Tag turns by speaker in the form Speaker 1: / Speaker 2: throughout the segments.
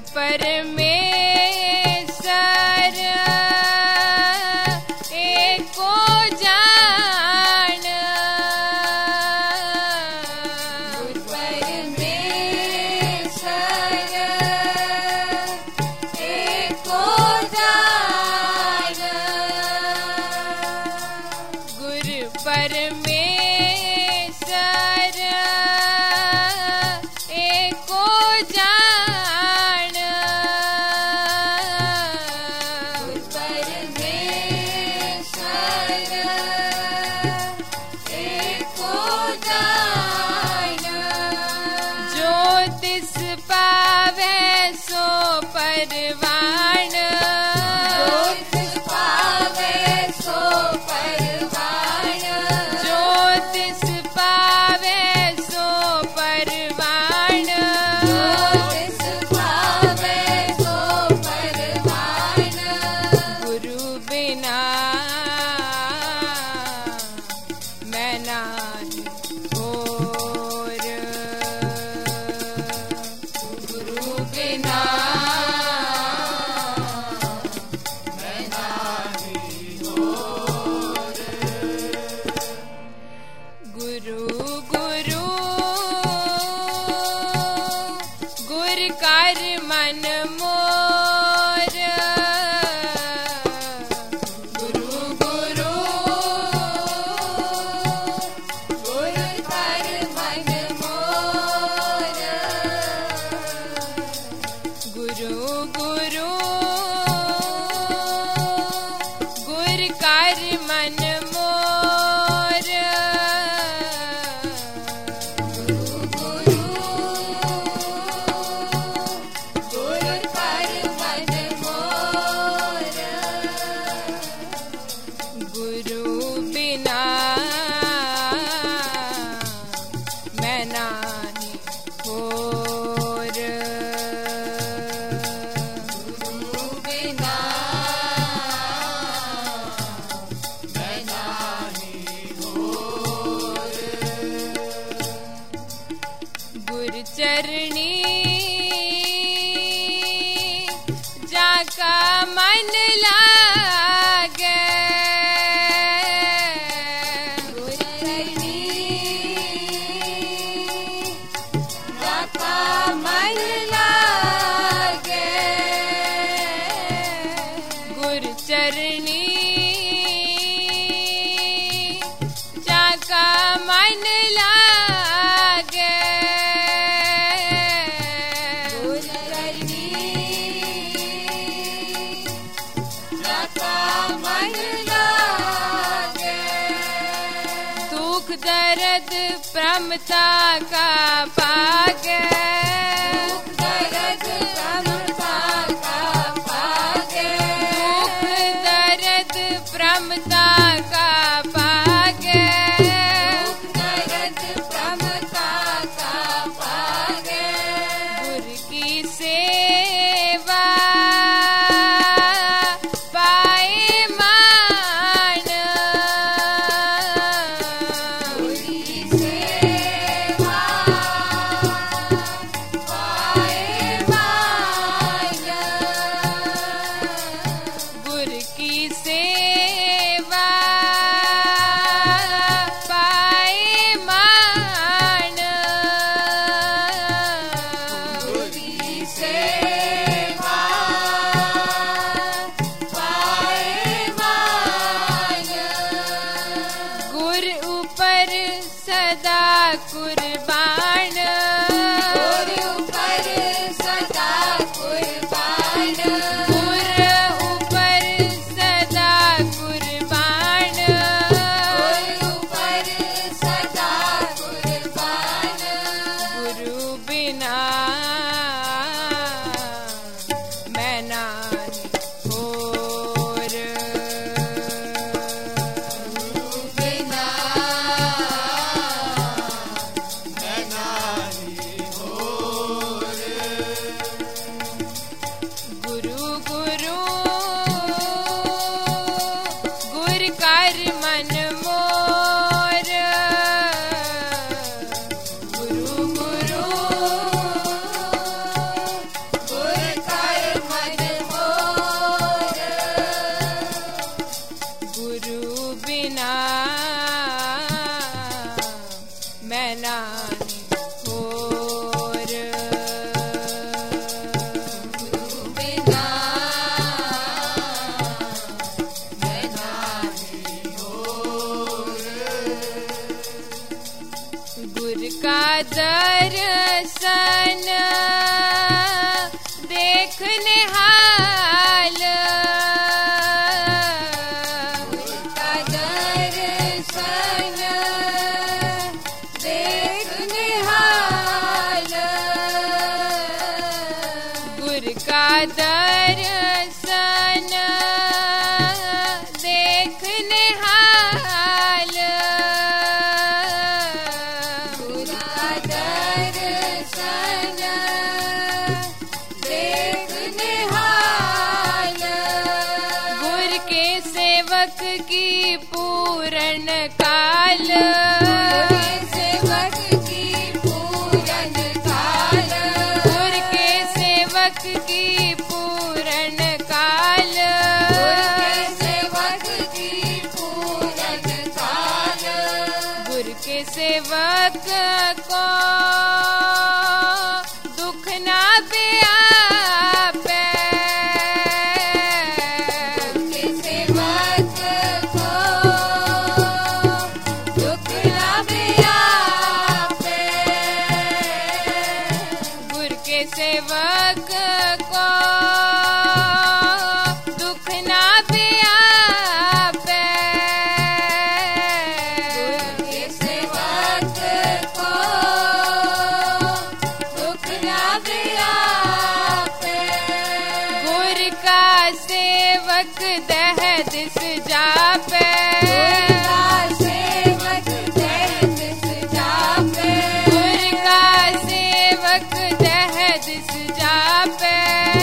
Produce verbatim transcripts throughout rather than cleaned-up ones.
Speaker 1: परमेश्वर एको जान, गुर परमेश्वर एको जान, गुर परमेश्वर एको जान, गुर परमेश्वर एको जान, जो तिस पावे सो परवान, जो तिस पावे सो परवान, जो तिस पावे सो परवान, जो तिस पावे सो परवान, गुरु बिना मैं नाहीं होर, गुरु बिना मैं नाहीं होर, गुरु गुरु गुर कर मन मोर, गुरु गुरु गुर कर मन मोर, गुरु गुरु गुर कर मन मोर, गुरु गुरु गुर कर मन मोर, गुरु बिना मैं नाहीं होर, गुरु बिना मैं नाहीं होर, गुर चरणी जाका मन लागे, गुर चरणी जाका मन लागे, गुर चरणी जाका मन लागे, गुर चरणी जाका मन लागे, दुख दर्द प्रमता का पागे, दुख दर्द प्रमता का पागे, दुख दर्द प्रमता का पागे, दुख दर्द प्रमता का पागे, गुर की सेवा पाए मान, गुर की सेवा गुर का दर्शन देखने हाल,
Speaker 2: गुर का दर्शन देखने हाल,
Speaker 1: गुर के सेवक की पूरन काल,
Speaker 2: सेवक की पूरन काल,
Speaker 1: गुर के सेवक की पूरन काल,
Speaker 2: सेवक की पूरन काल,
Speaker 1: गुर के सेवक को दुख ना व्यापे,
Speaker 2: के सेवक को दुख ना व्यापे,
Speaker 1: गुर के सेवक को दुख ना व्यापे,
Speaker 2: के सेवक को दुख ना व्यापे,
Speaker 1: गुर का सेवक दह दिस जापे,
Speaker 2: सेवक दह दिस जापे,
Speaker 1: गुर का सेवक दह दिस जापे,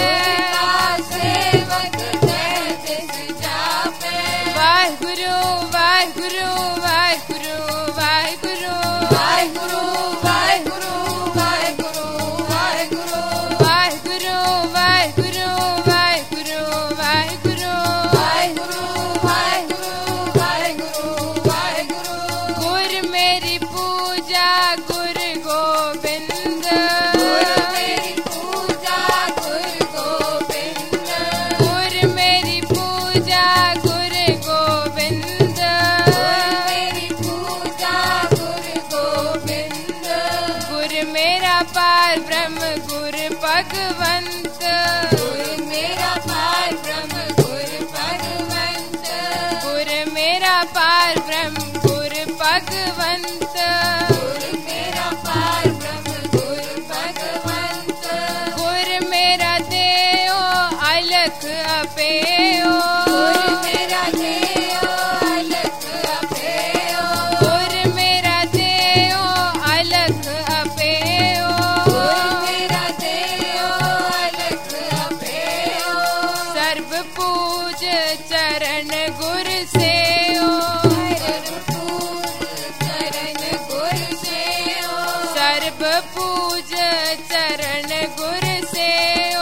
Speaker 2: सेवक दह दिस जापे,
Speaker 1: वाहिगुरु वाहिगुरु वाहिगुरु वाहिगुरु
Speaker 2: वाहिगुरु वाहिगुरु वाहिगुरु वाहिगुरु
Speaker 1: वाहिगुरु वाहिगुरु वाहिगुरु वाहिगुरु
Speaker 2: वाहिगुरु वाहिगुरु वाहिगुरु वाहिगुरु,
Speaker 1: गुर मेरी पूजा गुर गोविंद,
Speaker 2: गुर मेरी पूजा गुर गोविंद,
Speaker 1: गुर मेरी पूजा गुर गोविंद,
Speaker 2: गुर मेरी पूजा गुर गोविंद,
Speaker 1: गुर मेरा पार ब्रह्म गुर भगवंत,
Speaker 2: गुर मेरा पार ब्रह्म गुर भगवंत,
Speaker 1: गुर मेरा पार ब्रह्म गुर भगवंत,
Speaker 2: गुर मेरा पार ब्रह्म गुर भगवंत,
Speaker 1: गुर मेरा देओ अलख अपेओ,
Speaker 2: गुर मेरा देओ अलख अपेओ,
Speaker 1: गुर मेरा देओ अलख अपेओ,
Speaker 2: गुर मेरा देओ अलख अपेओ,
Speaker 1: सर्व पूज चरण गुर सेओ,
Speaker 2: चरण गुर सेओ,
Speaker 1: सर्व पूज चरण गुर सेओ,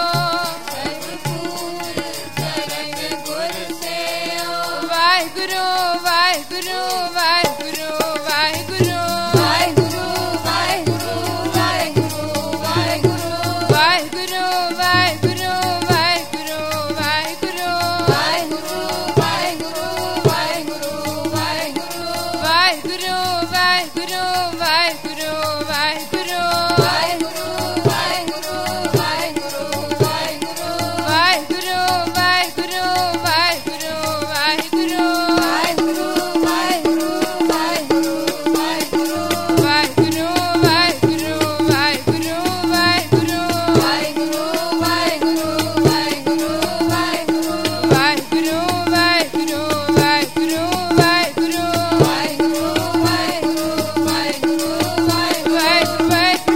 Speaker 2: चरण गुर सेओ,
Speaker 1: वाहिगुरु वाहिगुरु वाहिगुरु वाहिगुरु
Speaker 2: वाहिगुरु वाहिगुरु वाहिगुरु वाहिगुरु,
Speaker 1: वाहिगुरु वाहिगुरु वाहिगुरु वाहिगुरु
Speaker 2: वाहिगुरु वाहिगुरु वाहिगुरु वाहिगुरु,
Speaker 1: वाहिगुरु वाहिगुरु वाहिगुरु वाहिगुरु
Speaker 2: वाहिगुरु वाहिगुरु वाहिगुरु वाहिगुरु,
Speaker 1: वाहिगुरु वाहिगुरु वाहिगुरु वाहिगुरु
Speaker 2: वाहिगुरु वाहिगुरु वाहिगुरु वाहिगुरु,
Speaker 1: वाहिगुरु वाहिगुरु वाहिगुरु वाहिगुरु
Speaker 2: वाहिगुरु वाहिगुरु वाहिगुरु वाहिगुरु,
Speaker 1: वाहिगुरु वाहिगुरु वाहिगुरु वाहिगुरु
Speaker 2: वाहिगुरु वाहिगुरु वाहिगुरु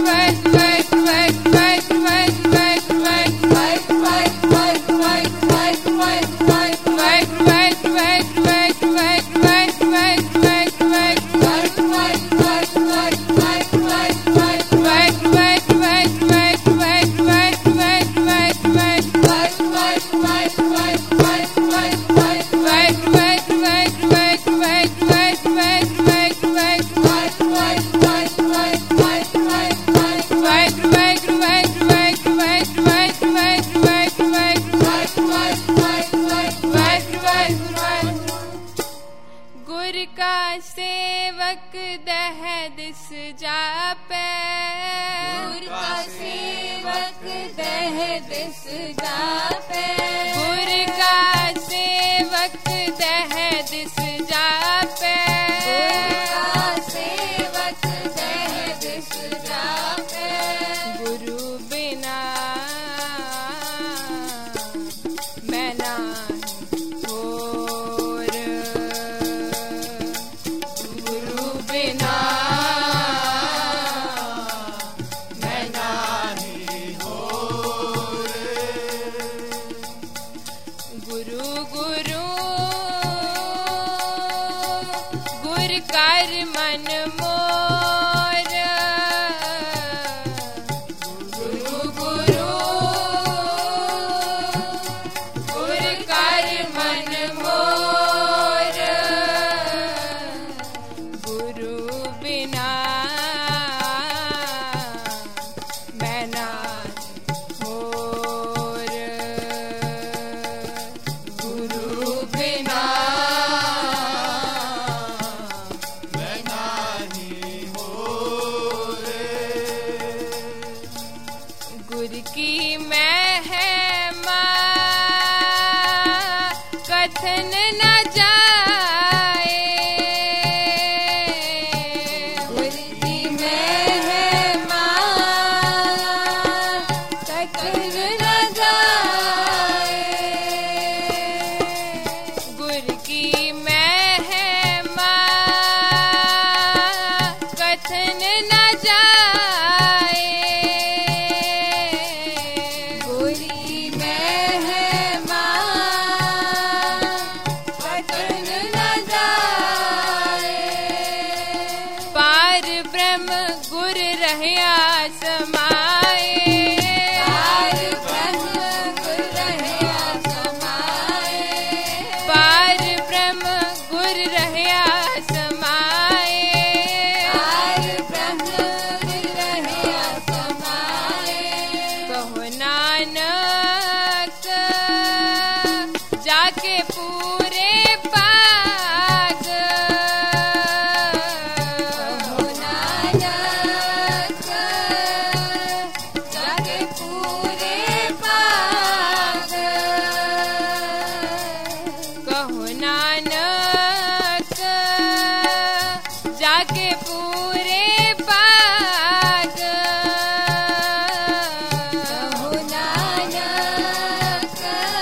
Speaker 1: सेवक दह दिस जापे,
Speaker 2: गुर का सेवक दह दिस जापे,
Speaker 1: गुर का सेवक दह दिस जापे,
Speaker 2: गुर का सेवक दह दिस जापे,
Speaker 1: गुरु बिना गुर की महिमा कथन न जाए,
Speaker 2: गुर की महिमा कथन न जाए,
Speaker 1: गुर की महिमा कथन न जाए,
Speaker 2: गुर की महिमा कथन न जाए,
Speaker 1: पार ब्रह्म गुर रहया समाए,
Speaker 2: पार ब्रह्म गुर रहया समाए,
Speaker 1: पार ब्रह्म गुर रहया समाए,
Speaker 2: पार ब्रह्म गुर रहया समाए,
Speaker 1: कहो नानक जाके पूरे पाग,
Speaker 2: कहो नानक जाके पूरे पाग,
Speaker 1: कहो नानक जाके पूरे पाग,
Speaker 2: कहो नानक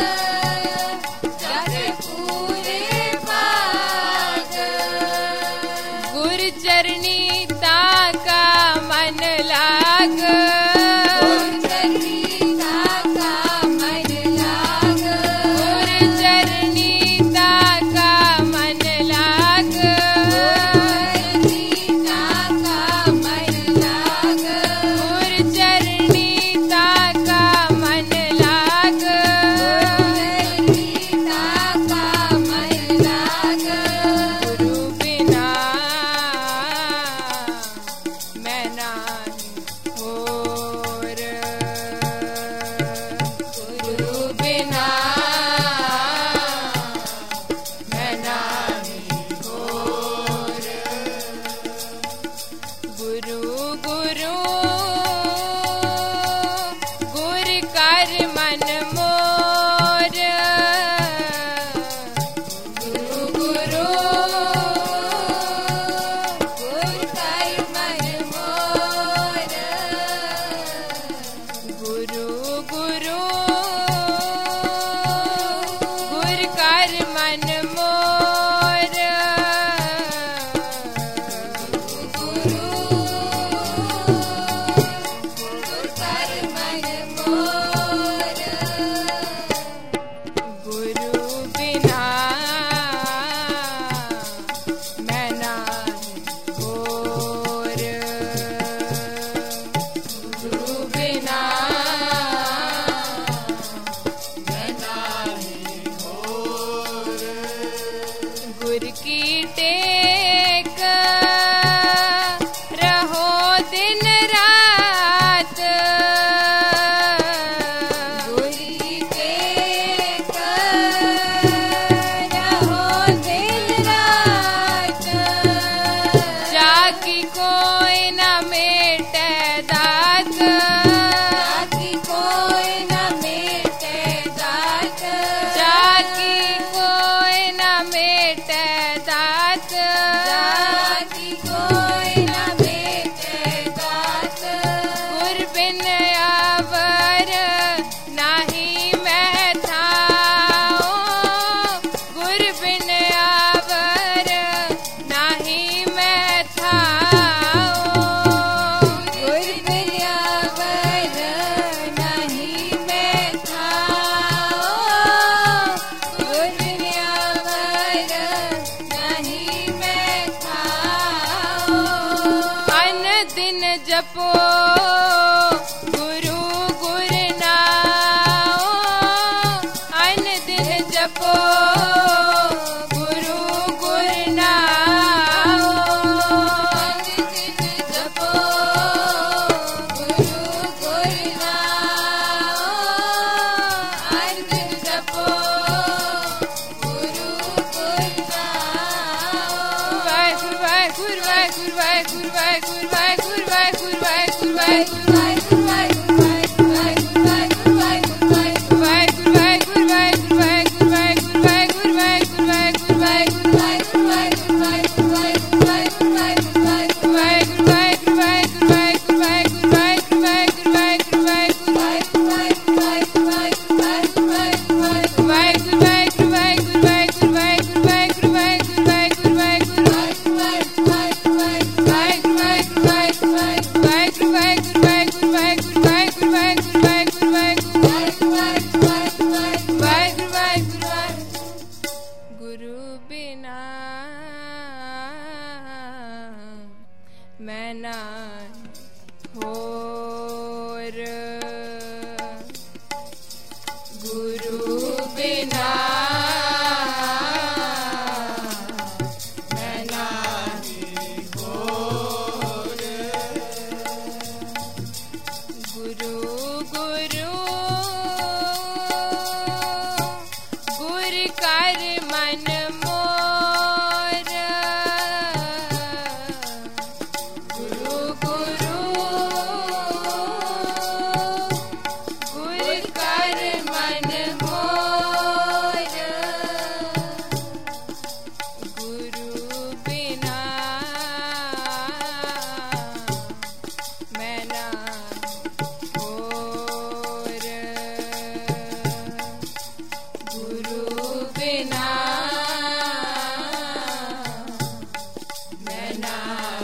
Speaker 2: जाके पूरे पाग,
Speaker 1: गुर चरनी ताका मन लाग,
Speaker 2: गुर चरनी ताका मन लाग,
Speaker 1: गुर चरनी ताका मन लाग,
Speaker 2: गुर चरनी ताका मन लाग,
Speaker 1: गुर चरनी ताका मन लाग,
Speaker 2: गुर चरनी ताका मन लाग,
Speaker 1: गुरु बिना मैं नाही होर, गुरु बिना मैं नाही होर, गुरु गुरु गुर कर मन मोर, गुरु गुरु
Speaker 2: गुर कर मन मोर,
Speaker 1: गुरु गुरु गुर कर मन मोर,
Speaker 2: गुरु गुर कर मन मोर,
Speaker 1: गुरु बिना मैं नाही होर, गुरु बिना बिना मैं ना